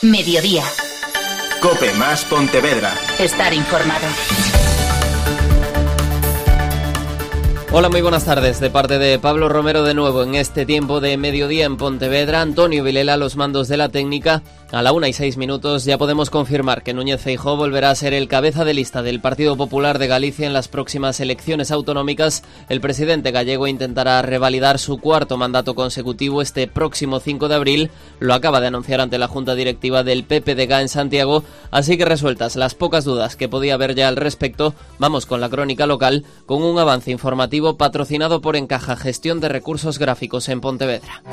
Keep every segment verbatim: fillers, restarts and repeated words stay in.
Mediodía. COPE más Pontevedra. Estar informado. Hola, muy buenas tardes. De parte de Pablo Romero de nuevo en este tiempo de mediodía en Pontevedra, Antonio Vilela a los mandos de la técnica. A la una y seis minutos ya podemos confirmar que Núñez Feijóo volverá a ser el cabeza de lista del Partido Popular de Galicia en las próximas elecciones autonómicas. El presidente gallego intentará revalidar su cuarto mandato consecutivo este próximo cinco de abril. Lo acaba de anunciar ante la Junta Directiva del P P D G en Santiago. Así que resueltas las pocas dudas que podía haber ya al respecto, vamos con la crónica local, con un avance informativo patrocinado por Encaja, gestión de recursos gráficos en Pontevedra.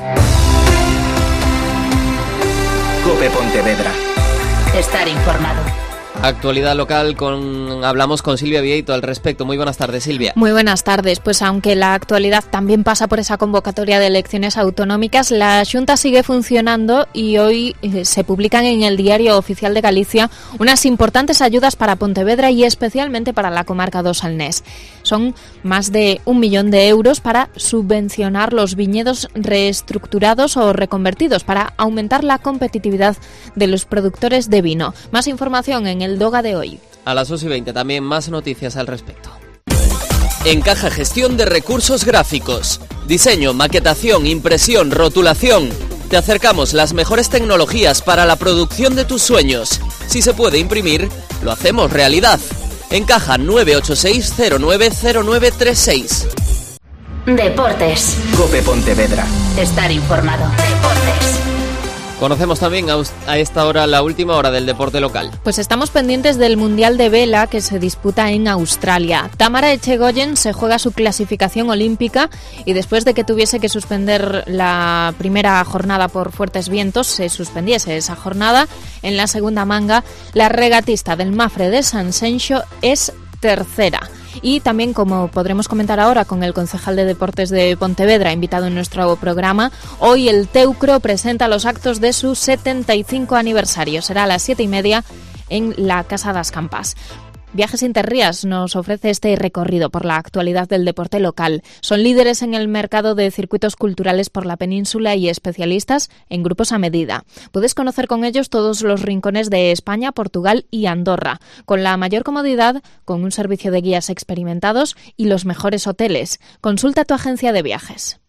COPE Pontevedra. Estar informado. Actualidad local, con hablamos con Silvia Vieito al respecto. Muy buenas tardes, Silvia. Muy buenas tardes. Pues aunque la actualidad también pasa por esa convocatoria de elecciones autonómicas, la Xunta sigue funcionando y hoy eh, se publican en el Diario Oficial de Galicia unas importantes ayudas para Pontevedra y especialmente para la comarca do Salnés. Son más de un millón de euros para subvencionar los viñedos reestructurados o reconvertidos para aumentar la competitividad de los productores de vino. Más información en el Doga de hoy. A las dos y veinte también más noticias al respecto. Encaja, gestión de recursos gráficos. Diseño, maquetación, impresión, rotulación. Te acercamos las mejores tecnologías para la producción de tus sueños. Si se puede imprimir, lo hacemos realidad. Encaja nueve ocho seis cero nueve cero nueve tres seis. Deportes. COPE Pontevedra. Estar informado. Deportes. Conocemos también a esta hora la última hora del deporte local. Pues estamos pendientes del Mundial de Vela que se disputa en Australia. Tamara Echegoyen se juega su clasificación olímpica y después de que tuviese que suspender la primera jornada por fuertes vientos, se suspendiese esa jornada. En la segunda manga, la regatista del Mafre de San Senxo es tercera. Y también, como podremos comentar ahora con el concejal de Deportes de Pontevedra, invitado en nuestro programa, hoy el Teucro presenta los actos de su setenta y cinco aniversario. Será a las siete y media en la Casa das Campas. Viajes Interrías nos ofrece este recorrido por la actualidad del deporte local. Son líderes en el mercado de circuitos culturales por la península y especialistas en grupos a medida. Puedes conocer con ellos todos los rincones de España, Portugal y Andorra, con la mayor comodidad, con un servicio de guías experimentados y los mejores hoteles. Consulta tu agencia de viajes.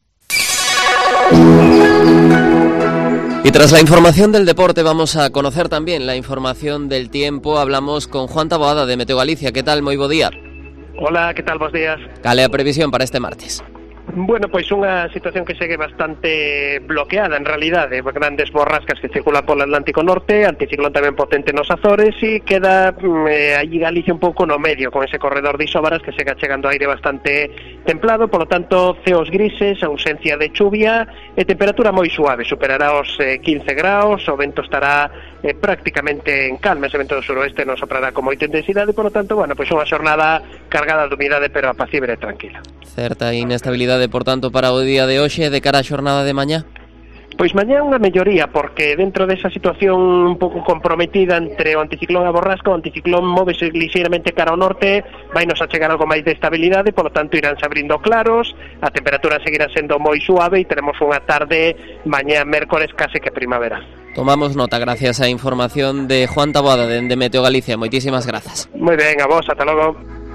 Y tras la información del deporte vamos a conocer también la información del tiempo. Hablamos con Juan Taboada de Meteo Galicia. ¿Qué tal? Moi bo día. Hola, que tal? Bos días. Cale a previsión para este martes? Bueno, pois unha situación que segue bastante bloqueada, en realidade, grandes borrascas que circulan polo Atlántico Norte, anticiclón tamén potente nos Azores, e queda eh, allí Galicia un pouco no medio, con ese corredor de isóbaras que sega chegando aire bastante templado, polo tanto, ceos grises, ausencia de chuvia, e temperatura moi suave, superará os eh, quince graus, o vento estará eh, prácticamente en calma, ese vento do suroeste non soprará con moita intensidade, polo tanto, bueno, pois unha xornada cargada de humidade, pero apacible e tranquila. Certa inestabilidade, por tanto, para o día de hoxe, de cara á xornada de mañá? Pois mañá unha melloría, porque dentro desa situación un pouco comprometida entre o anticiclón e a borrasca, o anticiclón móvese ligeiramente cara ao norte, vai nos a chegar algo máis de estabilidade, polo tanto iránse abrindo claros, a temperatura seguirá sendo moi suave e teremos unha tarde mañá mércores case que primavera. Tomamos nota, gracias á información de Juan Taboada de Meteo Galicia. Moitísimas grazas. Moi ben, a vos, ata logo.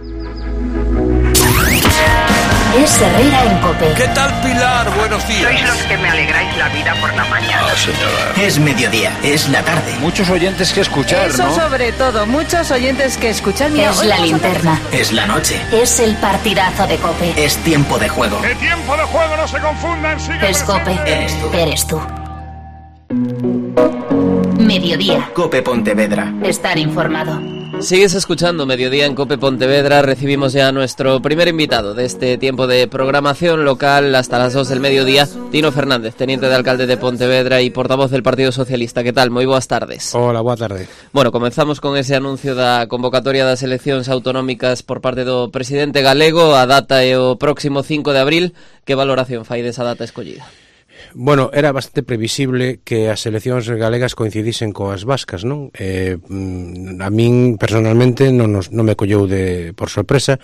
Es Herrera en COPE. ¿Qué tal, Pilar? Buenos días. Sois los que me alegráis la vida por la mañana. Ah, señora. Es mediodía, es la tarde. Muchos oyentes que escuchar, Eso ¿no? sobre todo, muchos oyentes que escuchar. Mira, Es la linterna. Es la noche. Es el partidazo de COPE. Es tiempo de juego. ¡El tiempo de juego no se confundan! Sigue Es COPE. Eres tú. Eres tú. Mediodía. COPE Pontevedra. Estar informado. Sigues escuchando Mediodía en COPE Pontevedra. Recibimos ya a nuestro primer invitado de este tiempo de programación local hasta las dos del mediodía, Tino Fernández, teniente de alcalde de Pontevedra y portavoz del Partido Socialista. Que tal? Moi boas tardes. Hola, boa tarde. Bueno, comenzamos con ese anuncio da convocatoria das eleccións autonómicas por parte do presidente galego. A data é o próximo cinco de abril. Que valoración fai desa data escollida? Bueno, era bastante previsible que as eleccións galegas coincidisen coas vascas, non? Eh, a min, personalmente, non, nos, non me colleu de, por sorpresa.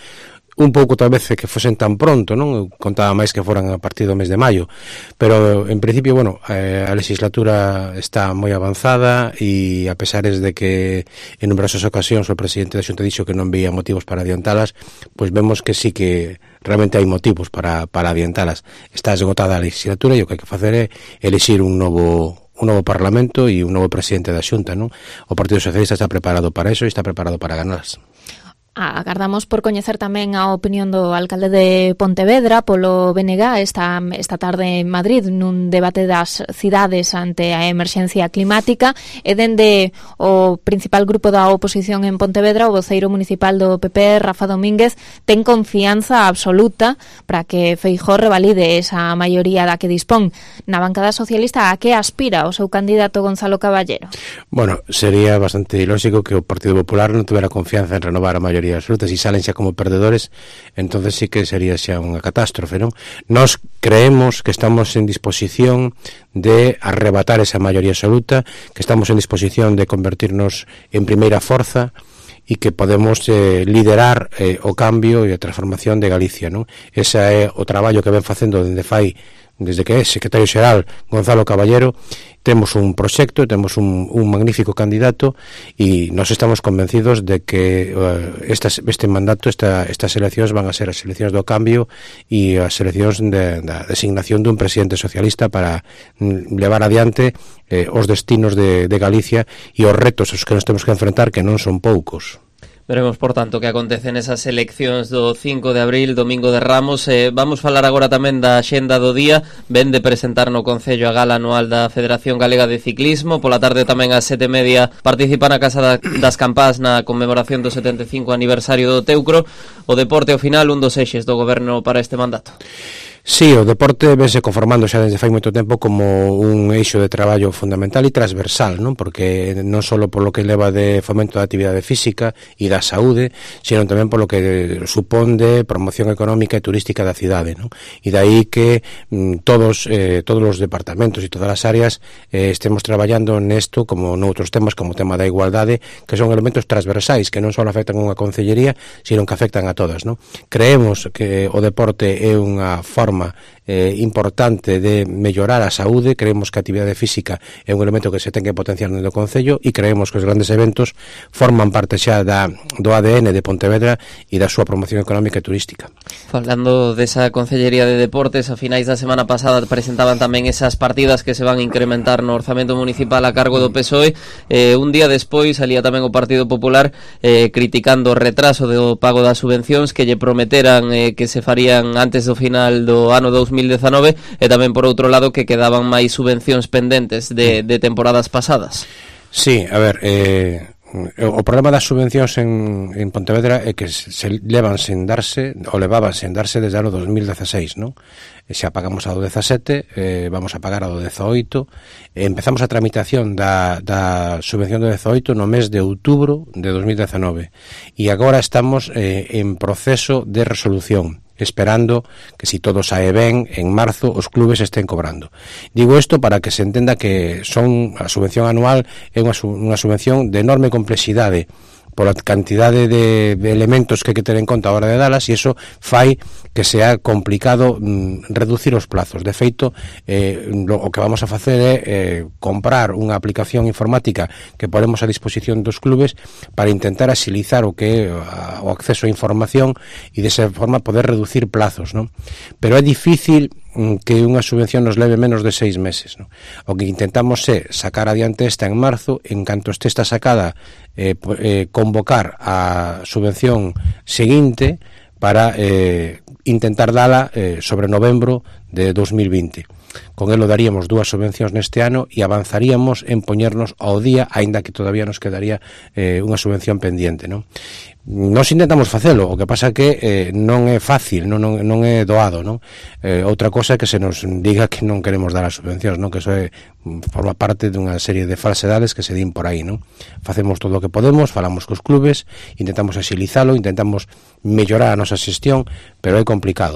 un pouco tal vez que fosen tan pronto, non? Contaba máis que foran a partir do mes de maio, pero en principio, bueno, eh, a legislatura está moi avanzada e a pesares de que en numerosas ocasións o presidente da Xunta dixo que non veía motivos para adiantalas, pois vemos que sí que realmente hai motivos para, para adiantalas. Está esgotada a legislatura e o que hai que facer é elixir un novo un novo Parlamento e un novo presidente da Xunta, non? O Partido Socialista está preparado para eso e está preparado para ganarlas. Agardamos por coñecer tamén a opinión do alcalde de Pontevedra polo B N G esta, esta tarde en Madrid nun debate das cidades ante a emerxencia climática e dende o principal grupo da oposición en Pontevedra, o voceiro municipal do P P, Rafa Domínguez, ten confianza absoluta para que Feijóo revalide esa maioría da que dispón. Na bancada socialista, a que aspira o seu candidato Gonzalo Caballero? Bueno, sería bastante ilóxico que o Partido Popular non tuvera confianza en renovar a maioría absoluta. Si salen xa como perdedores, entonces sí que sería xa unha catástrofe, non? Nos creemos que estamos en disposición de arrebatar esa maioría absoluta, que estamos en disposición de convertirnos en primeira forza e que podemos eh, liderar eh, o cambio e a transformación de Galicia, non? Ese é o traballo que ven facendo dende fai desde que é secretario xeral Gonzalo Caballero. Temos un proxecto, temos un, un magnífico candidato e nos estamos convencidos de que uh, estas, este mandato, esta, estas eleccións van a ser as eleccións do cambio e as eleccións de, da designación dun presidente socialista para levar adiante eh, os destinos de, de Galicia e os retos aos que nos temos que enfrentar, que non son poucos. Veremos, por tanto, que acontecen esas eleccións do cinco de abril, domingo de Ramos. Eh, vamos falar agora tamén da axenda do día. Ven de presentar no Concello a gala anual da Federación Galega de Ciclismo. Pola tarde tamén ás sete e media participa na Casa da, das Campás na conmemoración do setenta e cinco aniversario do Teucro. O deporte ao final, un dos eixes do goberno para este mandato. Sí, o deporte vense conformando xa desde fai moito tempo como un eixo de traballo fundamental e transversal, non? Porque non só polo que leva de fomento da actividade física e da saúde, sino tamén polo que supón de promoción económica e turística da cidade, non? E dai que mm, todos eh, todos os departamentos e todas as áreas eh, estemos traballando nesto como noutros temas, como o tema da igualdade, que son elementos transversais que non só afectan unha concellería, sino que afectan a todas, non? Creemos que o deporte é unha forma eh, importante de mellorar a saúde. Creemos que a actividade física é un elemento que se ten que potenciar no Concello e creemos que os grandes eventos forman parte xa da, do A D N de Pontevedra e da súa promoción económica e turística. Falando desa Concellería de Deportes, a finais da semana pasada presentaban tamén esas partidas que se van a incrementar no orzamento municipal a cargo do P S O E. Eh, un día despois salía tamén o Partido Popular eh, criticando o retraso do pago das subvencións que lle prometeran eh, que se farían antes do final do ano dous mil dezanove e tamén por outro lado que quedaban máis subvencións pendentes de, de temporadas pasadas. Sí, a ver, eh, o problema das subvencións en, en Pontevedra é que se levan sen darse, ou levaban sen darse desde o ano dos mil dezaseis, non? Xa pagamos a do dezasete, eh, vamos a pagar a do dezaoito, e empezamos a tramitación da, da subvención do dezaoito no mes de outubro de dos mil dezanove, e agora estamos eh, en proceso de resolución, esperando que, si todo sae ben, en marzo os clubes estén cobrando. Digo isto para que se entenda que son a subvención anual é unha, unha subvención de enorme complexidade pola cantidade de, de elementos que hai que ter en conta a hora de dalas, e iso fai que sea complicado mm, reducir os plazos. De feito, eh, lo, o que vamos a facer é eh, comprar unha aplicación informática que ponemos a disposición dos clubes para intentar axilizar o que é a, o acceso a información e desa forma poder reducir plazos, non? Pero é difícil que unha subvención nos leve menos de seis meses, non? O que intentamos é sacar adiante esta en marzo, en canto este está sacada, eh, eh, convocar a subvención seguinte para eh, intentar dala eh, sobre novembro de dos mil vinte. Con elo daríamos dúas subvencións neste ano e avanzaríamos en poñernos ao día, aínda que todavía nos quedaría eh, unha subvención pendiente, non? Nos intentamos facelo, o que pasa que eh, non é fácil, non, non, non é doado, non? Eh, outra cosa é que se nos diga que non queremos dar as subvencións, non? Que iso é, forma parte dunha serie de falsedades que se din por aí, non? Facemos todo o que podemos, falamos cos clubes, intentamos axilizalo, intentamos mellorar a nosa xestión, pero é complicado.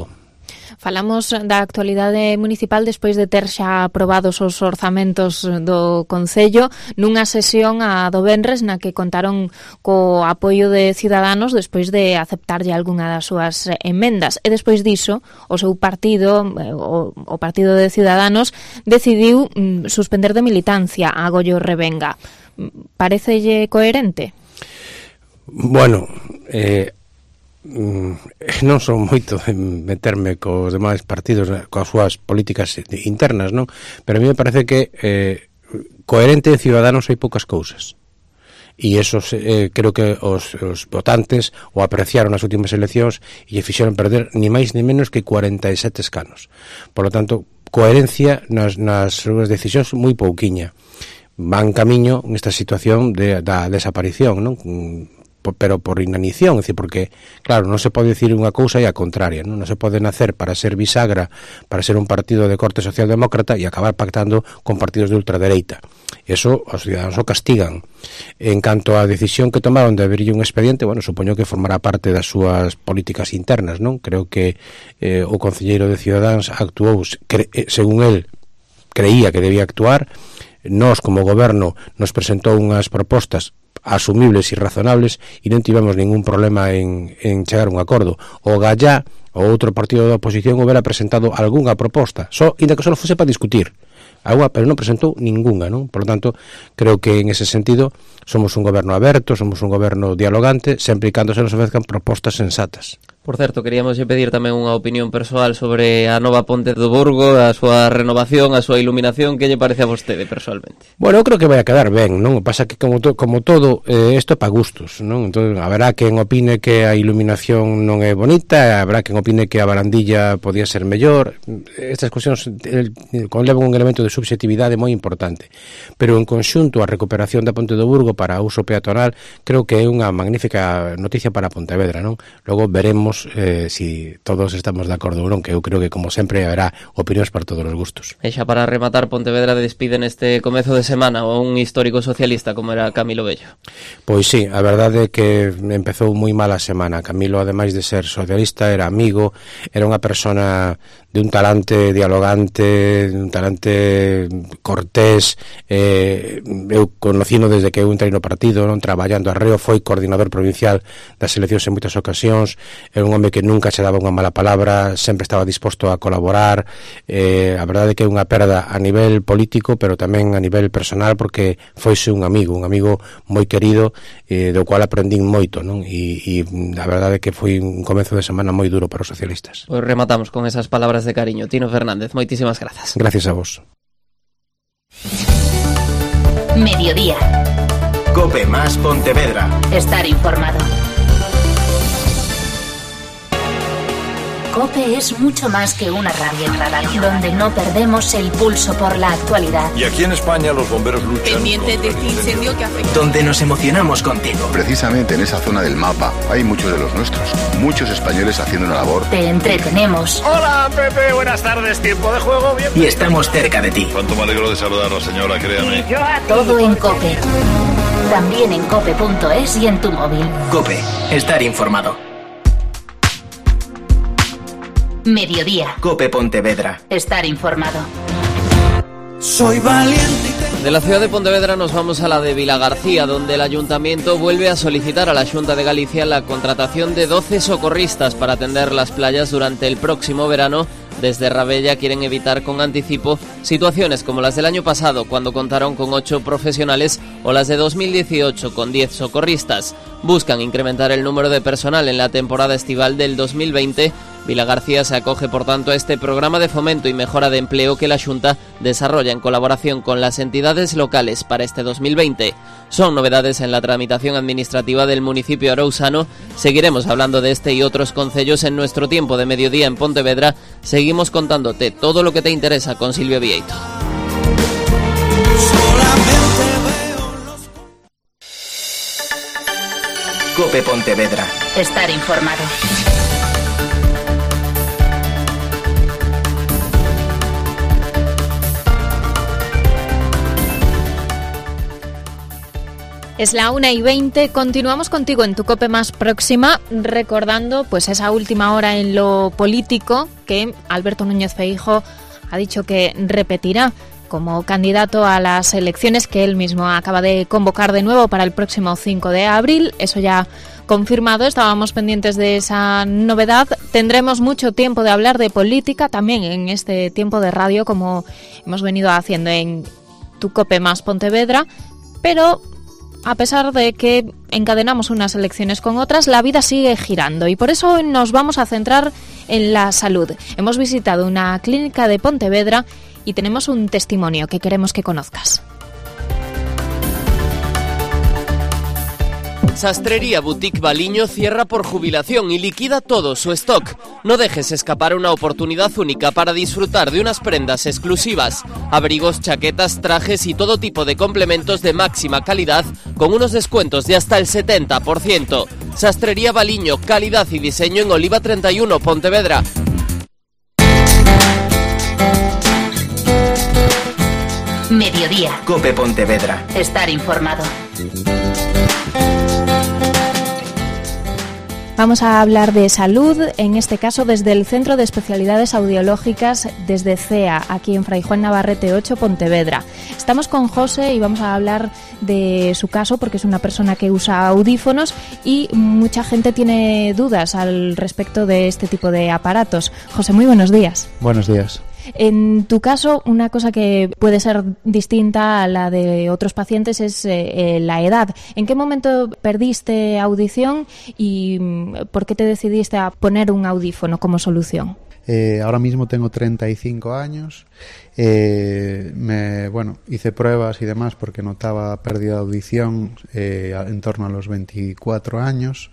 Falamos da actualidade municipal despois de ter xa aprobados os orzamentos do Concello nunha sesión a do venres na que contaron co apoio de Ciudadanos despois de aceptarlle algunha das súas emendas. E despois diso, o seu partido, o, o Partido de Ciudadanos, decidiu mm, suspender de militancia a Goyo Revenga. Parecelle coherente? Bueno, eh... non son moito de meterme cos demais partidos, coas súas políticas internas, non? Pero a mí me parece que eh, coherente en Ciudadanos hai poucas cousas. E esos eh, creo que os, os votantes o apreciaron nas últimas eleccións e lle fixeron perder ni máis ni menos que cuarenta e sete escanos. Por lo tanto, coherencia nas, nas súas decisións moi pouquiña. Van camiño nesta situación de, da desaparición, non? Pero por inanición, é dicir, porque claro, non se pode dicir unha cousa e a contraria, non, non se pode nacer para ser bisagra, para ser un partido de corte socialdemócrata e acabar pactando con partidos de ultradereita. Eso os ciudadanos o castigan. En canto á decisión que tomaron de abrirlle un expediente, bueno, supoño que formará parte das súas políticas internas, non? Creo que eh, o concelleiro de Ciudadanos actuou, cre, según el, creía que debía actuar. Nós, como goberno, nos presentou unhas propostas asumibles e razonables e non tivemos ningún problema en, en chegar a un acordo. O Gallá, o outro partido da oposición, houbera presentado algunha proposta, só, inda que só fose para discutir, agua, pero non presentou ningunha, non? Por lo tanto, creo que en ese sentido somos un goberno aberto, somos un goberno dialogante, sempre e cando se nos ofrezcan propostas sensatas. Por certo, queríamos pedir tamén unha opinión persoal sobre a nova Ponte do Burgo, a súa renovación, a súa iluminación. Que lle parece a vostede, personalmente? Bueno, eu creo que vai a quedar ben, non? O pasa que, como, to, como todo, eh, isto é para gustos, non? Entón, haberá quen opine que a iluminación non é bonita, haberá quen opine que a barandilla podía ser mellor. Estas cuestións eh, conlevan un elemento de subxetividade moi importante. Pero, en conxunto, a recuperación da Ponte do Burgo para uso peatonal creo que é unha magnífica noticia para Pontevedra, non? Logo veremos Eh, si todos estamos de acordo ou non, que eu creo que como sempre haberá opinións para todos os gustos. E xa para rematar, Pontevedra despide neste comezo de semana a un histórico socialista como era Camilo Bello. Pois sí, a verdade é que empezou moi mala semana. Camilo, ademais de ser socialista, era amigo, era unha persona de un talante dialogante, de un talante cortés. eh, eu conocino desde que eu entrei no partido, non, traballando arreo, foi coordinador provincial das eleccións en moitas ocasións. Era un home que nunca se daba unha mala palabra, sempre estaba disposto a colaborar. Eh, a verdade é que é unha perda a nivel político, pero tamén a nivel personal, porque foise un amigo, un amigo moi querido, eh, do cual aprendín moito, non? E, e a verdade é que foi un comezo de semana moi duro para os socialistas. Pois rematamos con esas palabras de cariño. Tino Fernández, moitísimas grazas. Gracias a vos. Mediodía. Cope más Pontevedra. Estar informado. COPE es mucho más que una radio, donde no perdemos el pulso por la actualidad. Y aquí en España los bomberos luchan pendientes de este incendio que afecta. Donde nos emocionamos contigo. Precisamente en esa zona del mapa hay muchos de los nuestros, muchos españoles haciendo una labor. Te entretenemos. Hola, Pepe, buenas tardes, tiempo de juego. Bien. Y estamos cerca de ti. Cuánto me alegro de saludarla, señora, créame. Todo en COPE. También en cope punto es y en tu móvil. COPE, estar informado. Mediodía. Cope Pontevedra. Estar informado. Soy valiente. De la ciudad de Pontevedra nos vamos a la de Vilagarcía, donde el ayuntamiento vuelve a solicitar a la Xunta de Galicia la contratación de doce socorristas para atender las playas durante el próximo verano. Desde Rabella quieren evitar con anticipo situaciones como las del año pasado, cuando contaron con ocho profesionales, o las de dos mil dieciocho con diez socorristas. Buscan incrementar el número de personal en la temporada estival del dos mil veinte. Vilagarcía se acoge, por tanto, a este programa de fomento y mejora de empleo que la Xunta desarrolla en colaboración con las entidades locales para este dos mil veinte. Son novedades en la tramitación administrativa del municipio arousano. Seguiremos hablando de este y otros concellos en nuestro tiempo de mediodía en Pontevedra. Seguimos contándote todo lo que te interesa con Silvio Vieito. Cope Pontevedra. Estar informado. Es la una y veinte, continuamos contigo en tu COPE más próxima, recordando pues esa última hora en lo político que Alberto Núñez Feijóo ha dicho que repetirá como candidato a las elecciones que él mismo acaba de convocar de nuevo para el próximo cinco de abril. Eso ya confirmado, estábamos pendientes de esa novedad. Tendremos mucho tiempo de hablar de política también en este tiempo de radio, como hemos venido haciendo en tu COPE más Pontevedra, pero a pesar de que encadenamos unas elecciones con otras, la vida sigue girando y por eso hoy nos vamos a centrar en la salud. Hemos visitado una clínica de Pontevedra y tenemos un testimonio que queremos que conozcas. Sastrería Boutique Baliño cierra por jubilación y liquida todo su stock. No dejes escapar una oportunidad única para disfrutar de unas prendas exclusivas, abrigos, chaquetas, trajes y todo tipo de complementos de máxima calidad con unos descuentos de hasta el setenta por ciento. Sastrería Baliño, calidad y diseño en Oliva treinta y uno, Pontevedra. Mediodía. COPE Pontevedra. Estar informado. Vamos a hablar de salud, en este caso desde el Centro de Especialidades Audiológicas, desde C E A, aquí en Fray Juan Navarrete ocho, Pontevedra. Estamos con José y vamos a hablar de su caso porque es una persona que usa audífonos y mucha gente tiene dudas al respecto de este tipo de aparatos. José, muy buenos días. Buenos días. En tu caso, una cosa que puede ser distinta a la de otros pacientes es eh, la edad. ¿En qué momento perdiste audición y por qué te decidiste a poner un audífono como solución? Eh, ahora mismo tengo treinta y cinco años. Eh, me, bueno, hice pruebas y demás porque notaba pérdida de audición eh, en torno a los veinticuatro años.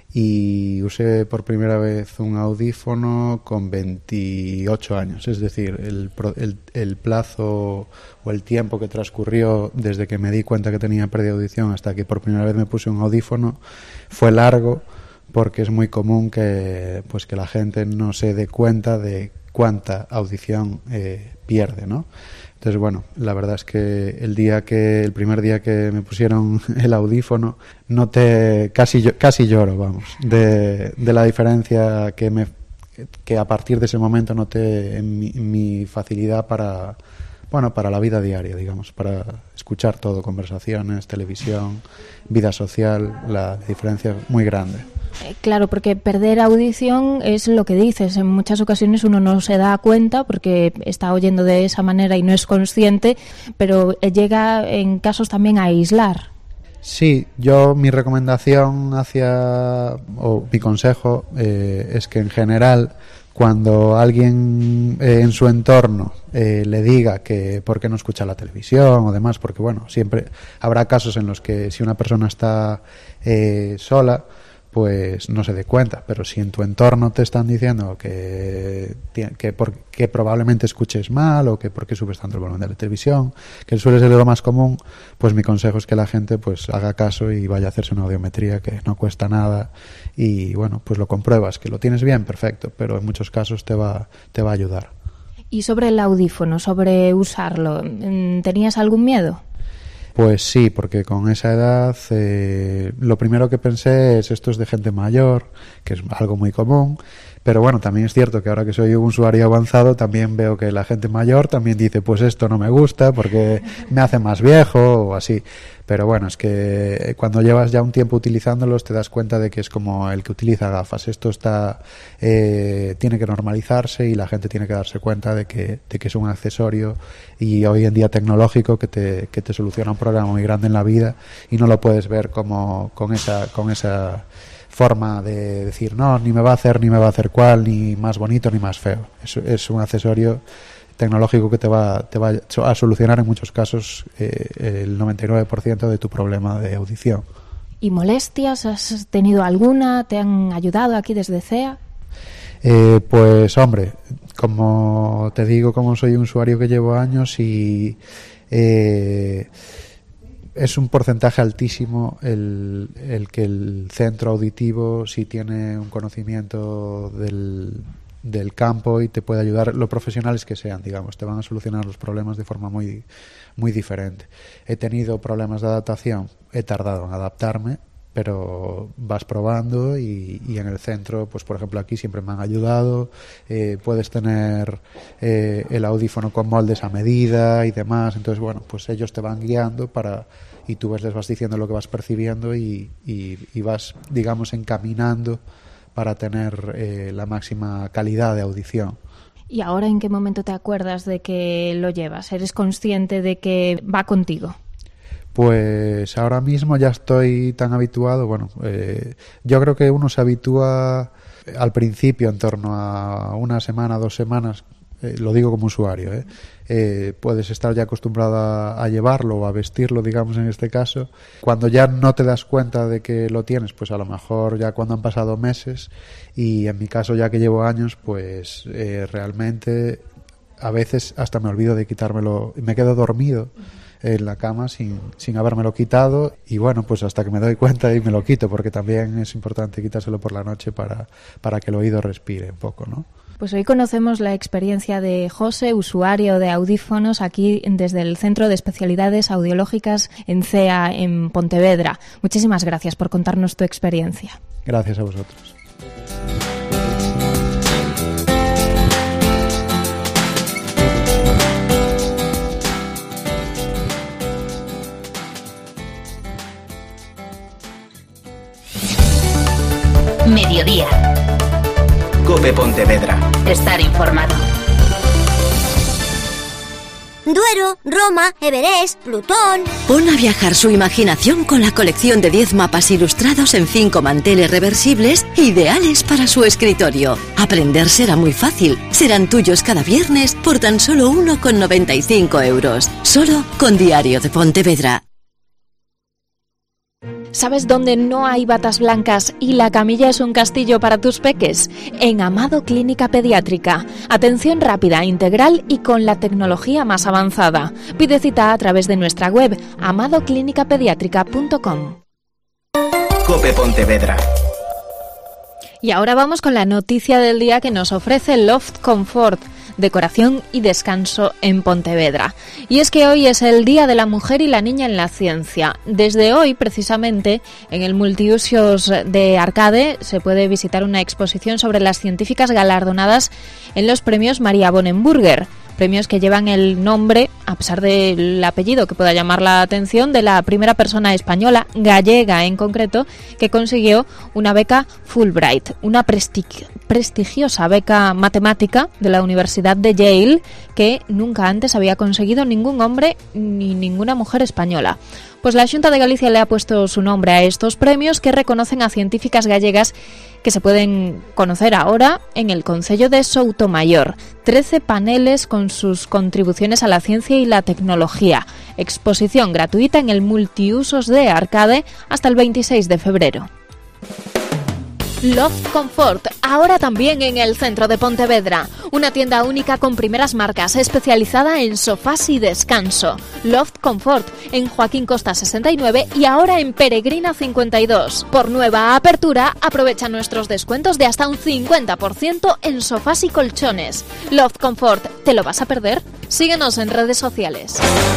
Y usé por primera vez un audífono con veintiocho años, es decir, el, el, el plazo o el tiempo que transcurrió desde que me di cuenta que tenía pérdida de audición hasta que por primera vez me puse un audífono fue largo, porque es muy común que, pues, que la gente no se dé cuenta de cuánta audición eh, pierde, ¿no? Entonces, bueno, la verdad es que el día que el primer día que me pusieron el audífono, noté casi casi lloro, vamos, de, de la diferencia que me que a partir de ese momento noté en mi, en mi facilidad para bueno, para la vida diaria, digamos, para escuchar todo, conversaciones, televisión, vida social, la diferencia es muy grande. Claro, porque perder audición es lo que dices. En muchas ocasiones uno no se da cuenta porque está oyendo de esa manera y no es consciente, pero llega en casos también a aislar. Sí, yo mi recomendación hacia, o mi consejo eh, es que en general cuando alguien eh, en su entorno eh, le diga que por qué no escucha la televisión o demás, porque bueno, siempre habrá casos en los que si una persona está eh, sola, pues no se dé cuenta, pero si en tu entorno te están diciendo que, que, por, que probablemente escuches mal o que por qué subes tanto el volumen de la televisión, que suele ser lo más común, pues mi consejo es que la gente pues haga caso y vaya a hacerse una audiometría, que no cuesta nada y bueno, pues lo compruebas, que lo tienes bien, perfecto, pero en muchos casos te va, te va a ayudar. Y sobre el audífono, sobre usarlo, ¿tenías algún miedo? Pues sí, porque con esa edad eh, lo primero que pensé es esto es de gente mayor, que es algo muy común, pero bueno, también es cierto que ahora que soy un usuario avanzado también veo que la gente mayor también dice pues esto no me gusta porque me hace más viejo o así, pero bueno, es que cuando llevas ya un tiempo utilizándolos te das cuenta de que es como el que utiliza gafas, esto está eh, tiene que normalizarse y la gente tiene que darse cuenta de que, de que es un accesorio y hoy en día tecnológico que te, que te soluciona un problema muy grande en la vida y no lo puedes ver como con esa, con esa forma de decir no, ni me va a hacer ni me va a hacer cual, ni más bonito ni más feo. Es, es un accesorio tecnológico que te va, te va a solucionar en muchos casos eh, el noventa y nueve por ciento de tu problema de audición. ¿Y molestias? ¿Has tenido alguna? ¿Te han ayudado aquí desde C E A? Eh, pues hombre, como te digo, como soy un usuario que llevo años y eh, es un porcentaje altísimo el, el que el centro auditivo, si tiene un conocimiento del, del campo y te puede ayudar, lo profesionales que sean, digamos, te van a solucionar los problemas de forma muy, muy diferente. He tenido problemas de adaptación, he tardado en adaptarme, pero vas probando y, y en el centro, pues por ejemplo aquí siempre me han ayudado, eh, puedes tener eh, el audífono con moldes a medida y demás, entonces bueno, pues ellos te van guiando para y tú les vas diciendo lo que vas percibiendo y, y, y vas, digamos, encaminando para tener eh, la máxima calidad de audición. ¿Y ahora en qué momento te acuerdas de que lo llevas? ¿Eres consciente de que va contigo? Pues ahora mismo ya estoy tan habituado, bueno, eh, yo creo que uno se habitúa al principio en torno a una semana, dos semanas, eh, lo digo como usuario, ¿eh? Eh, puedes estar ya acostumbrado a, a llevarlo o a vestirlo, digamos en este caso. Cuando ya no te das cuenta de que lo tienes, pues a lo mejor ya cuando han pasado meses, y en mi caso ya que llevo años, pues eh, realmente a veces hasta me olvido de quitármelo, me quedo dormido en la cama sin, sin habérmelo quitado, y bueno, pues hasta que me doy cuenta y me lo quito, porque también es importante quitárselo por la noche para, para que el oído respire un poco, ¿no? Pues hoy conocemos la experiencia de José, usuario de audífonos aquí desde el Centro de Especialidades Audiológicas en C E A en Pontevedra. Muchísimas gracias por contarnos tu experiencia. Gracias a vosotros. Mediodía. COPE Pontevedra. Estar informado. Duero, Roma, Everest, Plutón. Pon a viajar su imaginación con la colección de diez mapas ilustrados en cinco manteles reversibles ideales para su escritorio. Aprender será muy fácil. Serán tuyos cada viernes por tan solo uno con noventa y cinco euros. Solo con Diario de Pontevedra. ¿Sabes dónde no hay batas blancas y la camilla es un castillo para tus peques? En Amado Clínica Pediátrica. Atención rápida, integral y con la tecnología más avanzada. Pide cita a través de nuestra web amado clínica pediátrica punto com. COPE Pontevedra. Y ahora vamos con la noticia del día que nos ofrece Loft Comfort, decoración y descanso en Pontevedra. Y es que hoy es el Día de la Mujer y la Niña en la Ciencia. Desde hoy, precisamente, en el multiusos de Arcade se puede visitar una exposición sobre las científicas galardonadas en los premios María Bonenburger. Premios que llevan el nombre, a pesar del apellido que pueda llamar la atención, de la primera persona española, gallega en concreto, que consiguió una beca Fulbright, una prestig- prestigiosa beca matemática de la Universidad de Yale, que nunca antes había conseguido ningún hombre ni ninguna mujer española. Pues la Xunta de Galicia le ha puesto su nombre a estos premios que reconocen a científicas gallegas que se pueden conocer ahora en el Concello de Soutomayor. Trece paneles con sus contribuciones a la ciencia y la tecnología. Exposición gratuita en el multiusos de Arcade hasta el veintiséis de febrero. Loft Comfort, ahora también en el centro de Pontevedra. Una tienda única con primeras marcas, especializada en sofás y descanso. Loft Comfort, en Joaquín Costa sesenta y nueve y ahora en Peregrina cincuenta y dos. Por nueva apertura, aprovecha nuestros descuentos de hasta un cincuenta por ciento en sofás y colchones. Loft Comfort, ¿te lo vas a perder? Síguenos en redes sociales.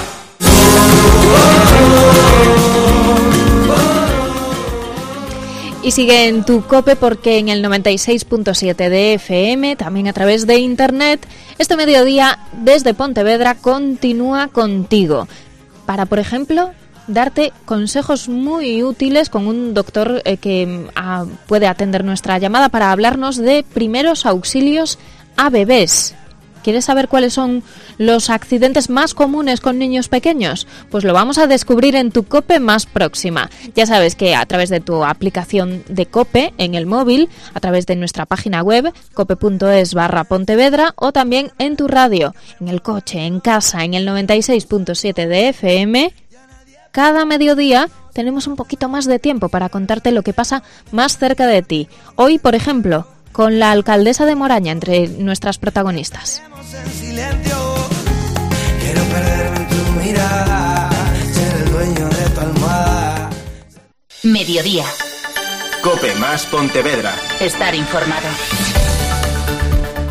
Y sigue en tu COPE porque en el noventa y seis punto siete de F M, también a través de internet, este mediodía desde Pontevedra continúa contigo. Para, por ejemplo, darte consejos muy útiles con un doctor eh, que ah, puede atender nuestra llamada para hablarnos de primeros auxilios a bebés. ¿Quieres saber cuáles son los accidentes más comunes con niños pequeños? Pues lo vamos a descubrir en tu COPE más próxima. Ya sabes que a través de tu aplicación de COPE en el móvil, a través de nuestra página web, cope.es barra Pontevedra, o también en tu radio, en el coche, en casa, en el noventa y seis punto siete de F M, cada mediodía tenemos un poquito más de tiempo para contarte lo que pasa más cerca de ti. Hoy, por ejemplo, con la alcaldesa de Moraña entre nuestras protagonistas. En silencio, quiero perderme en tu mirada, ser el dueño de tu almohada. Mediodía. COPE más Pontevedra. Estar informado.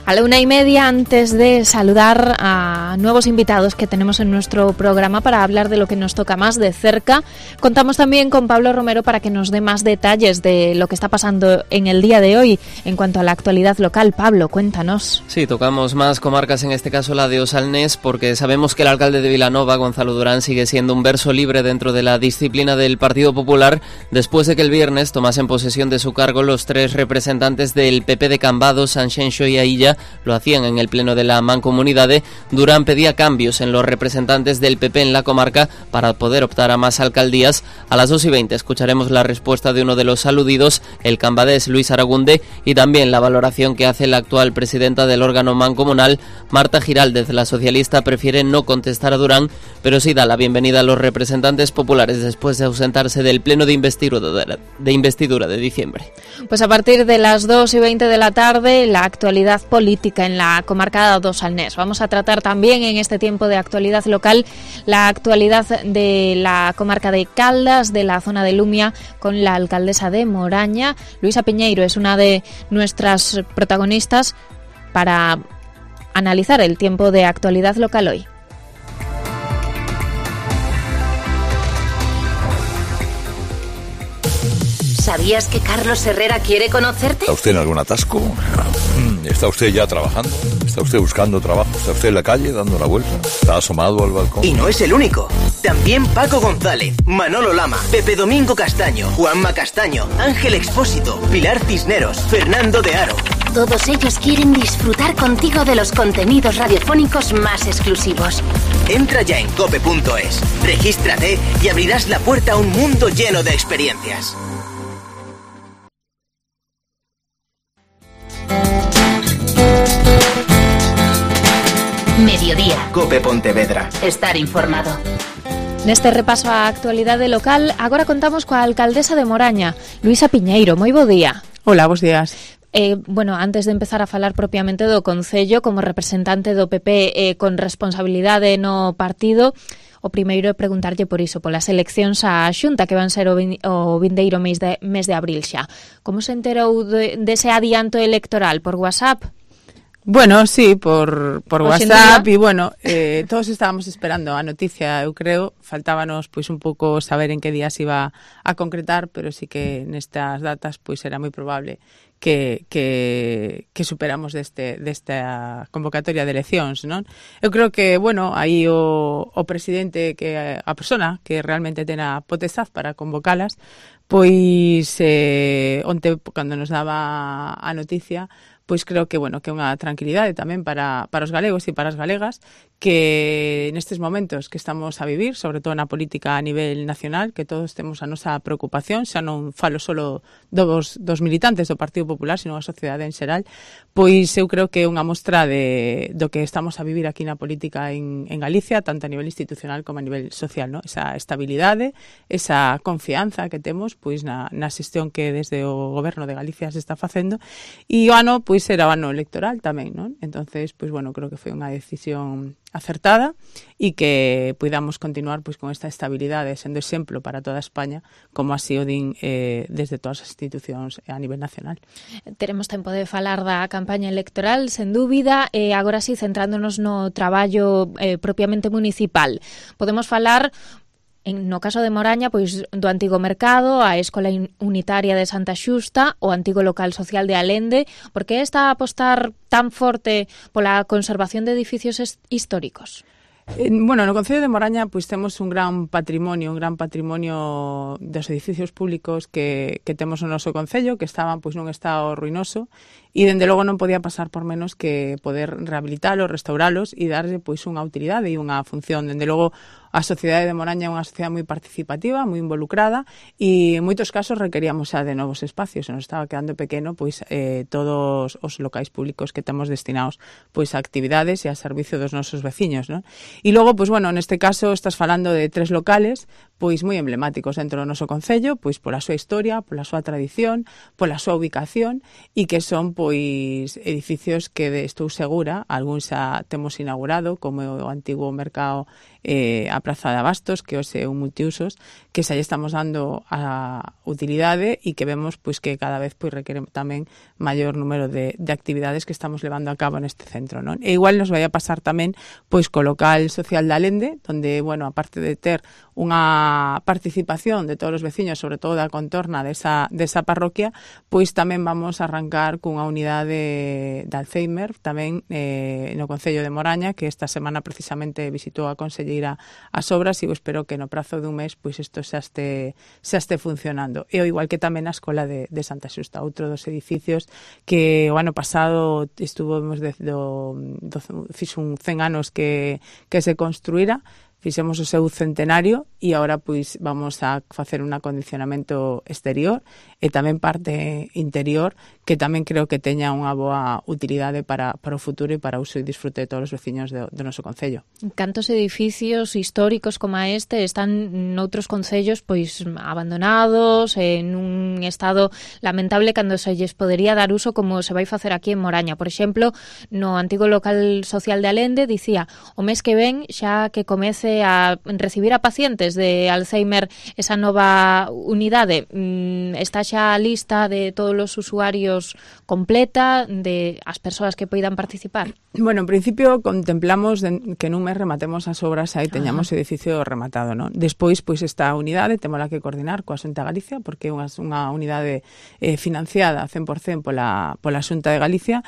A la una y media, antes de saludar a nuevos invitados que tenemos en nuestro programa para hablar de lo que nos toca más de cerca, contamos también con Pablo Romero para que nos dé más detalles de lo que está pasando en el día de hoy en cuanto a la actualidad local. Pablo, cuéntanos. Sí, tocamos más comarcas, en este caso la de Osalnés, porque sabemos que el alcalde de Vilanova, Gonzalo Durán, sigue siendo un verso libre dentro de la disciplina del Partido Popular, después de que el viernes tomasen posesión de su cargo los tres representantes del P P de Cambados, Sanxenxo y Ailla. Lo hacían en el pleno de la Mancomunidade. Durán pedía cambios en los representantes del P P en la comarca para poder optar a más alcaldías. A las dos y veinte escucharemos la respuesta de uno de los aludidos, el cambadés Luis Aragunde, y también la valoración que hace la actual presidenta del órgano mancomunal, Marta Giraldez. La socialista prefiere no contestar a Durán, pero sí da la bienvenida a los representantes populares después de ausentarse del pleno de investidura de, investidura de diciembre. Pues a partir de las dos y veinte de la tarde, la actualidad política en la comarca de Osalnés. Vamos a tratar también en este tiempo de actualidad local la actualidad de la comarca de Caldas, de la zona de Lumia, con la alcaldesa de Moraña. Luisa Piñeiro es una de nuestras protagonistas para analizar el tiempo de actualidad local hoy. ¿Sabías que Carlos Herrera quiere conocerte? ¿Está usted en algún atasco? ¿Está usted ya trabajando? ¿Está usted buscando trabajo? ¿Está usted en la calle dando la vuelta? ¿Está asomado al balcón? Y no es el único. También Paco González, Manolo Lama, Pepe Domingo Castaño, Juanma Castaño, Ángel Expósito, Pilar Cisneros, Fernando de Aro. Todos ellos quieren disfrutar contigo de los contenidos radiofónicos más exclusivos. Entra ya en cope punto es, regístrate y abrirás la puerta a un mundo lleno de experiencias. Mediodía. Cope Pontevedra. Estar informado. Neste repaso á actualidade local, agora contamos coa alcaldesa de Moraña, Luisa Piñeiro. Moi bo día. Hola, bos días. Eh, bueno, antes de empezar a falar propiamente do Concello, como representante do P P eh, con responsabilidade no partido, o primeiro é preguntarlle por iso, polas eleccións á Xunta que van ser o, vin, o vindeiro mes de, mes de abril xa. Como se enterou de, dese adianto electoral? Por WhatsApp? Bueno, sí, por, por WhatsApp e, bueno, eh, todos estábamos esperando a noticia, eu creo, faltábanos pois un pouco saber en que día se iba a concretar, pero sí que nestas datas pois era moi probable que, que, que superamos deste, desta convocatoria de eleccións, non? Eu creo que, bueno, aí o, o presidente, que a persona que realmente ten a potestad para convocalas, pois eh, onte, cando nos daba a noticia, pois creo que, bueno, que é unha tranquilidade tamén para, para os galegos e para as galegas, que nestes momentos que estamos a vivir, sobre todo na política a nivel nacional, que todos temos a nosa preocupación, xa non falo solo dos, dos militantes do Partido Popular, sino a sociedade en xeral, pois eu creo que é unha mostra de, do que estamos a vivir aquí na política en, en Galicia, tanto a nivel institucional como a nivel social, ¿no? Esa estabilidade, esa confianza que temos pois na, na xestión que desde o Goberno de Galicia se está facendo, e o ano pois era o ano electoral tamén, non? Entonces, pois bueno, creo que foi unha decisión acertada e que podamos continuar pois con esta estabilidade sendo exemplo para toda España, como así o din eh, desde todas as institucións a nivel nacional. Teremos tempo de falar da campaña electoral, sen dúbida, e agora sí, centrándonos no traballo eh, propiamente municipal. Podemos falar, en, no caso de Moraña, pois do antigo mercado, a Escola Unitaria de Santa Xusta, o antigo local social de Alende. Por que está a apostar tan forte pola conservación de edificios históricos? Bueno, no Concello de Moraña pois temos un gran patrimonio, un gran patrimonio dos edificios públicos que, que temos no noso Concello, que estaban pois nun estado ruinoso, e dende logo non podía pasar por menos que poder rehabilitalos, restauralos e darlle pois unha utilidade e unha función. Dende logo a sociedade de Moraña é unha sociedade moi participativa, moi involucrada, e en moitos casos requeríamos xa de novos espacios. Se nos estaba quedando pequeno pois eh, todos os locais públicos que temos destinados pois a actividades e a servicio dos nosos veciños, non? E logo, pois bueno, neste caso estás falando de tres locales pois moi emblemáticos dentro do noso concello, pois pola súa historia, pola súa tradición, pola súa ubicación, e que son pois edificios que estou segura, algúns xa temos inaugurado, como o antigo mercado eh, a Praza de Abastos, que hoxe é un multiusos, que xa lle estamos dando a utilidade e que vemos pois que cada vez pois requere tamén maior número de, de actividades que estamos levando a cabo neste centro, non? E igual nos vai a pasar tamén pois co local social de Alende, donde, bueno, aparte de ter unha participación de todos os veciños, sobre todo da contorna desa, desa parroquia, pois tamén vamos a arrancar cunha unidade de Alzheimer, tamén eh, no Concello de Moraña, que esta semana precisamente visitou a conselleira as obras e eu espero que no prazo dun mes pois isto xa este, xa este funcionando. E o igual que tamén a Escola de, de Santa Xusta, outro dos edificios que o ano pasado estuvemos desde do, do, fixo un cen anos que, que se construíra, fixemos o seu centenario e agora pois vamos a facer un acondicionamento exterior e tamén parte interior que tamén creo que teña unha boa utilidade para, para o futuro e para o uso e disfrute de todos os veciños do, do noso concello. Cantos edificios históricos como este están noutros concellos pois abandonados, en un estado lamentable cando se lles podería dar uso como se vai facer aquí en Moraña. Por exemplo, no antigo local social de Alende dicía o mes que ven xa que comece a recibir a pacientes de Alzheimer esa nova unidade. Está xa a lista de todos os usuarios completa, de as persoas que poidan participar? Bueno, en principio contemplamos de, que nun mes rematemos as obras aí teñamos o edificio rematado, non? Despois, pois, esta unidade temola que coordinar coa Xunta de Galicia, porque é unha, unha unidade eh, financiada cen por cen pola, pola Xunta de Galicia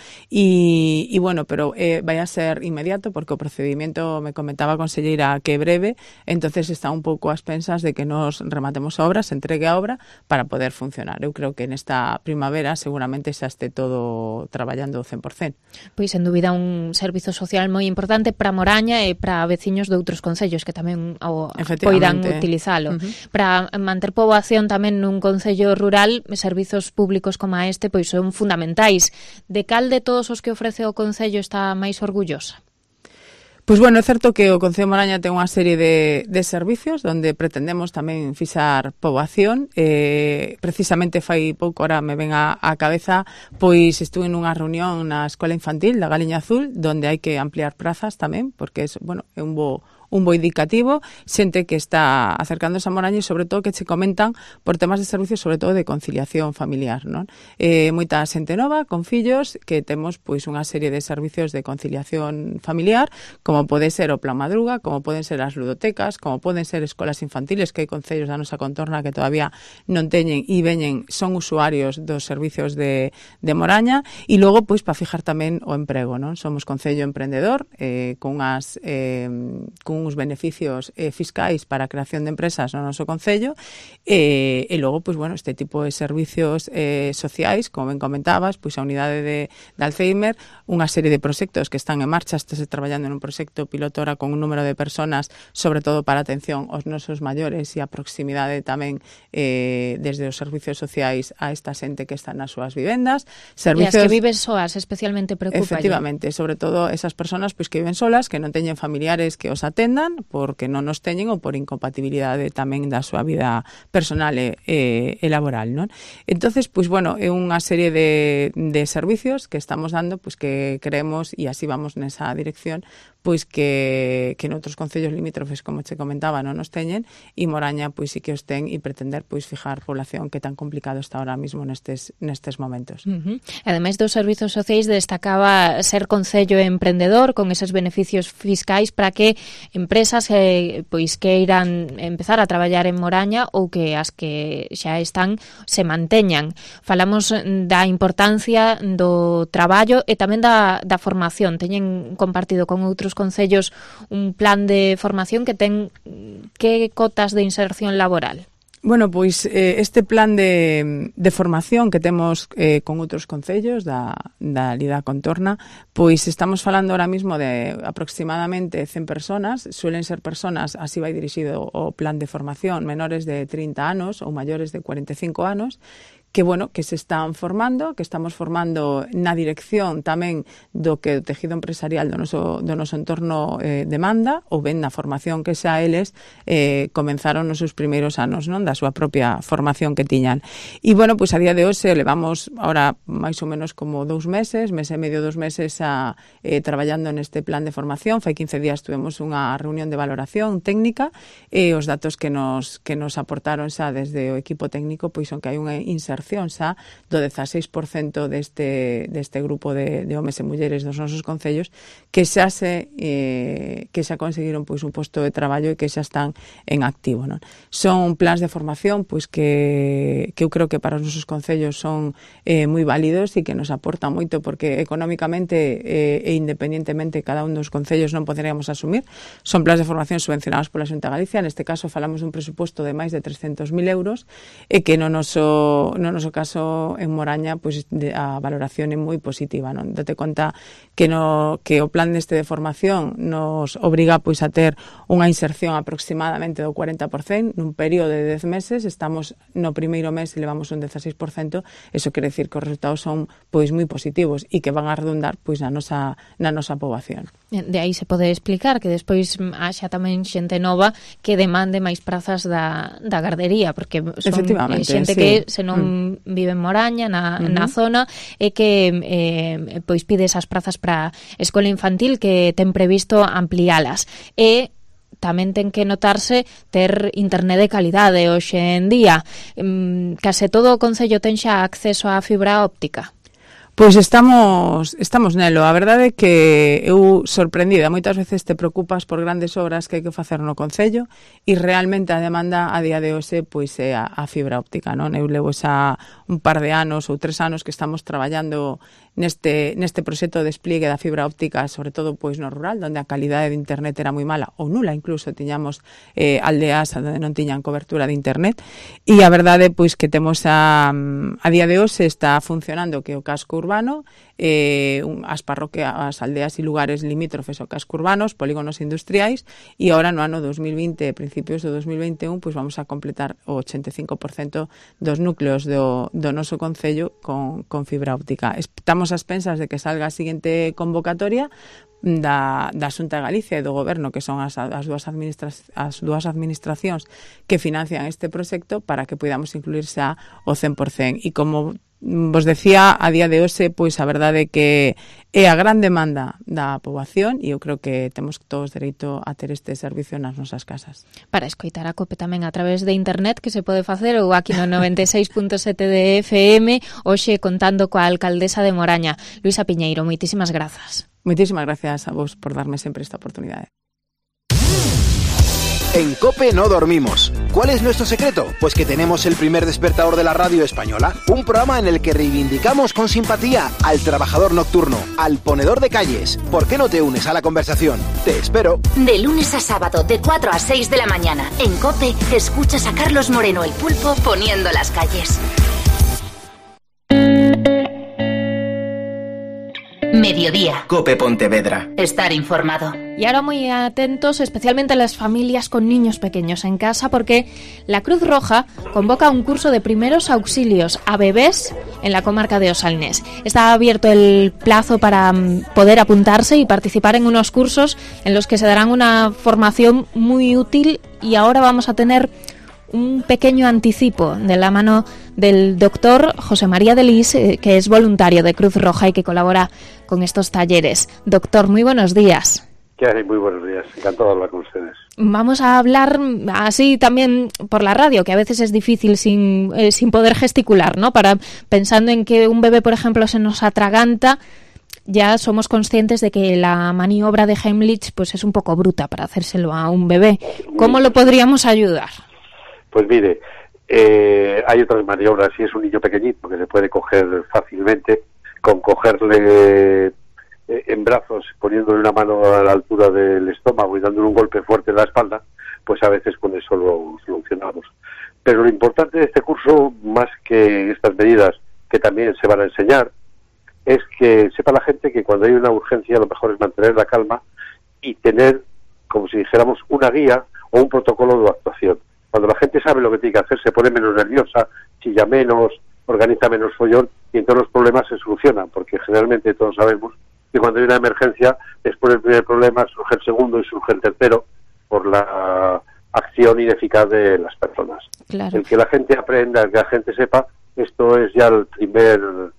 e, e bueno, pero eh, vai a ser inmediato porque o procedimento, me comentaba a conselleira, que é breve, entonces está un pouco ás pensas de que nos rematemos a obra, se entregue a obra para poder funcionar. Eu creo que nesta primavera seguramente xa este todo traballando cen por cen. Pois, sen dúbida, un servizo social moi importante para Moraña e para veciños de outros concellos que tamén o poidan utilizalo. Uh-huh. Para manter poboación tamén nun concello rural, servizos públicos como este pois son fundamentais. De cal de todos os que ofrece o concello está máis orgullosa? Pois bueno, é certo que o Concello de Moraña ten unha serie de, de servicios onde pretendemos tamén fixar poboación. Eh, precisamente fai pouco, ahora me ven a, a cabeza, pois estuve nunha reunión na Escola Infantil da Galiña Azul, donde hai que ampliar prazas tamén, porque é, bueno, é un bo un bo indicativo, xente que está acercándose a Moraña e sobre todo que se comentan por temas de servicios, sobre todo de conciliación familiar, non? Eh, moita xente nova, con fillos, que temos pois unha serie de servicios de conciliación familiar, como pode ser o Plan Madruga, como poden ser as ludotecas, como poden ser escolas infantiles, que hai concellos da nosa contorna que todavía non teñen e veñen, son usuarios dos servicios de, de Moraña, e logo, pois, para fijar tamén o emprego, non? Somos concello emprendedor, eh, con unhas eh, con uns beneficios eh, fiscais para a creación de empresas no noso concello e, e logo, pois, bueno, este tipo de servicios eh, sociais, como ben comentabas, pois a unidade de, de Alzheimer, unha serie de proxectos que están en marcha, estáse traballando en un proxecto pilotora con un número de personas, sobre todo para atención aos nosos maiores e a proximidade tamén eh, desde os servicios sociais a esta xente que está nas súas vivendas. Servicios... E as que viven soas, especialmente preocupa. Efectivamente, sobre todo esas personas pois que viven solas, que non teñen familiares que os atendan, porque non nos teñen ou por incompatibilidade tamén da súa vida personal e, e, e laboral, non? Entonces, pois, bueno, é unha serie de, de servicios que estamos dando, pois que creemos, e así vamos nesa dirección, pois que, que noutros concellos limítrofes, como che comentaba, non nos teñen, e Moraña, pois, sí que os ten, e pretender, pois, fijar población que tan complicado está ahora mismo nestes, nestes momentos. Uh-huh. Ademais dos servizos sociais, destacaba ser concello emprendedor, con eses beneficios fiscais para que empresas eh, pois que irán empezar a traballar en Moraña ou que as que xa están se manteñan. Falamos da importancia do traballo e tamén da, da formación. Teñen compartido con outros concellos un plan de formación que ten que cotas de inserción laboral? Bueno, pois eh, este plan de, de formación que temos eh, con outros concellos da, da Lida Contorna, pois estamos falando ahora mismo de aproximadamente cen personas, suelen ser personas, así vai dirixido o plan de formación, menores de trinta anos ou maiores de cuarenta e cinco anos, que, bueno, que se están formando, que estamos formando na dirección tamén do que o tejido empresarial do noso, do noso entorno eh, demanda, ou ben na formación que xa eles eh, comenzaron nos seus primeiros anos, non, da súa propia formación que tiñan. E, bueno, pois a día de hoxe levamos ahora máis ou menos como dous meses, mes e medio, dos meses a, eh, traballando neste plan de formación. Fai quince días tuvemos unha reunión de valoración técnica e os datos que nos, que nos aportaron xa desde o equipo técnico pois son que hai unha inserción xa do dezaseis por cento deste, deste grupo de, de homes e mulleres dos nosos concellos que xa se eh, que xa conseguiron pois un posto de traballo e que xa están en activo, non? Son plans de formación pois que, que eu creo que para os nosos concellos son eh, moi válidos e que nos aportan moito porque económicamente eh, e independentemente cada un dos concellos non poderíamos asumir. Son plans de formación subvencionados pola Xunta de Galicia. Neste caso falamos dun presuposto de máis de trescentos mil euros e que no noso, no noso caso en Moraña pois de, a valoración é moi positiva, non? Date conta que no que o plan deste de formación nos obriga pois a ter unha inserción aproximadamente do cuarenta por cento nun período de dez meses. Estamos no primeiro mes e levamos un dezaseis por cento. Eso quere decir que os resultados son pois moi positivos e que van a redundar pois na nosa na nosa poboación. De aí se pode explicar que despois haxa tamén xente nova que demande máis prazas da, da gardería, porque son eh, xente sí. que se non mm. vive en Moraña, na, uh-huh. na zona, e que eh, pois pide esas prazas para escola infantil que ten previsto ampliálas. E tamén ten que notarse ter internet de calidade hoxe en día. Mm, case todo o concello ten xa acceso á fibra óptica. Pois estamos estamos nelo. A verdade é que eu sorprendida, moitas veces te preocupas por grandes obras que hai que facer no concello e realmente a demanda a día de hoxe pois é a, a fibra óptica, non? Eu levo xa un par de anos ou tres anos que estamos traballando neste neste proxecto de despliegue da fibra óptica, sobre todo pois no rural, onde a calidade de internet era moi mala ou nula, incluso tiñamos eh, aldeas onde non tiñan cobertura de internet, e a verdade pois que temos a, a día de hoxe está funcionando que o casco urbano, eh, un, as parroquias, as aldeas e lugares limítrofes ao casco urbanos, polígonos industriais, e ahora no ano dos mil vinte, principios do dos mil vinte e un, pois vamos a completar o ochenta e cinco por cento dos núcleos do, do noso concello con, con fibra óptica. Estamos ás pensas de que salga a seguinte convocatoria da, da Xunta de Galicia e do Goberno, que son as, as, dúas administra as dúas administracións que financian este proxecto, para que podamos incluir xa o cen por cento. E como vos decía, a día de hoxe, pois a verdade é que é a gran demanda da poboación e eu creo que temos todos dereito a ter este servicio nas nosas casas. Para escoitar a COPE tamén a través de internet, que se pode facer, ou aquí no noventa e seis punto sete de F M, hoxe contando coa alcaldesa de Moraña, Luisa Piñeiro. Moitísimas grazas. Moitísimas gracias a vos por darme sempre esta oportunidade. En COPE no dormimos. ¿Cuál es nuestro secreto? Pues que tenemos el primer despertador de la radio española. Un programa en el que reivindicamos con simpatía al trabajador nocturno, al ponedor de calles. ¿Por qué no te unes a la conversación? Te espero. De lunes a sábado, de cuatro a seis de la mañana. En COPE, escuchas a Carlos Moreno, el pulpo, poniendo las calles. Mediodía. COPE Pontevedra. Estar informado. Y ahora muy atentos, especialmente las familias con niños pequeños en casa, porque la Cruz Roja convoca un curso de primeros auxilios a bebés en la comarca de Osalnés. Está abierto el plazo para poder apuntarse y participar en unos cursos en los que se darán una formación muy útil, y ahora vamos a tener un pequeño anticipo de la mano del doctor José María Delis, eh, que es voluntario de Cruz Roja y que colabora con estos talleres. Doctor, muy buenos días. ¿Qué hay? Muy buenos días. Encantado de hablar con ustedes. Vamos a hablar así también por la radio, que a veces es difícil sin, eh, sin poder gesticular, ¿no? Para, pensando en que un bebé, por ejemplo, se nos atraganta, ya somos conscientes de que la maniobra de Heimlich pues es un poco bruta para hacérselo a un bebé. ¿Cómo lo podríamos ayudar? Pues mire, eh, hay otras maniobras. Si es un niño pequeñito que se puede coger fácilmente, con cogerle eh, en brazos, poniéndole una mano a la altura del estómago y dándole un golpe fuerte en la espalda, pues a veces con eso lo solucionamos. Pero lo importante de este curso, más que estas medidas que también se van a enseñar, es que sepa la gente que cuando hay una urgencia lo mejor es mantener la calma y tener, como si dijéramos, una guía o un protocolo de actuación. Cuando la gente sabe lo que tiene que hacer, se pone menos nerviosa, chilla menos, organiza menos follón y entonces los problemas se solucionan, porque generalmente todos sabemos que cuando hay una emergencia, después del primer problema surge el segundo y surge el tercero por la acción ineficaz de las personas. Claro. El que la gente aprenda, el que la gente sepa, esto es ya el primer,